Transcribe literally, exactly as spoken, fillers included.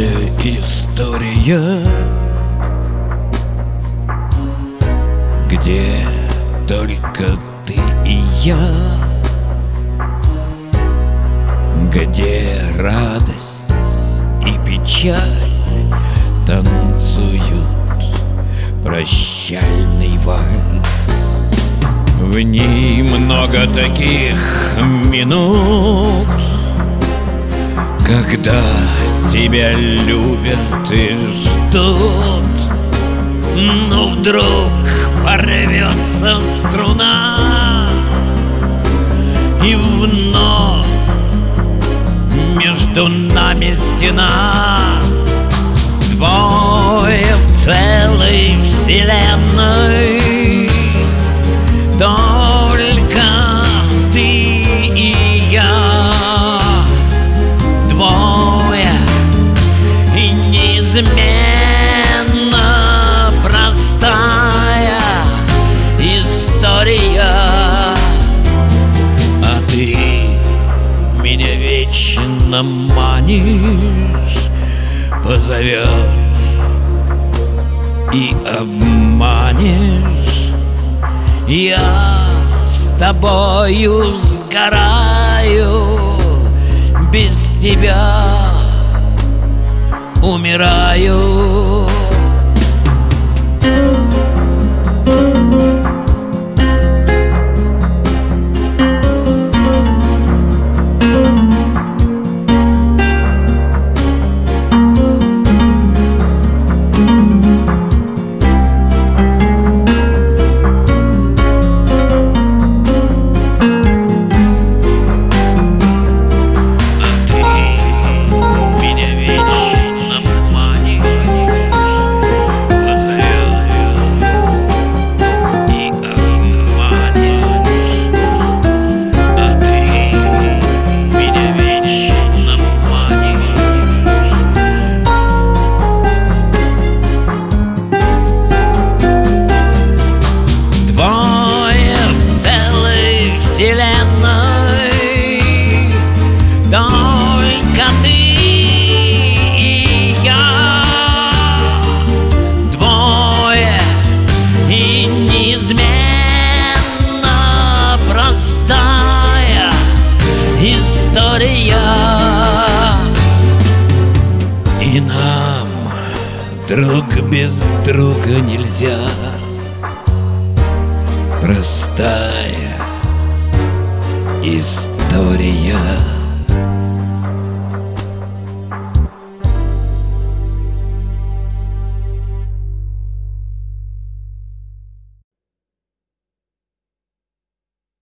Простая история, где только ты и я, где радость и печаль танцуют прощальный вальс. В ней много таких минут, когда тебя любят и ждут, но вдруг порвется струна, и вновь между нами стена. Двое в целой вселенной, только ты и я. Двое и неизменно простая история. А ты меня вечно манишь, позовешь и обманешь. Я с тобою сгораю, без тебя умираю. Только ты и я. Двое и неизменно простая история. И нам друг без друга нельзя. Простая история.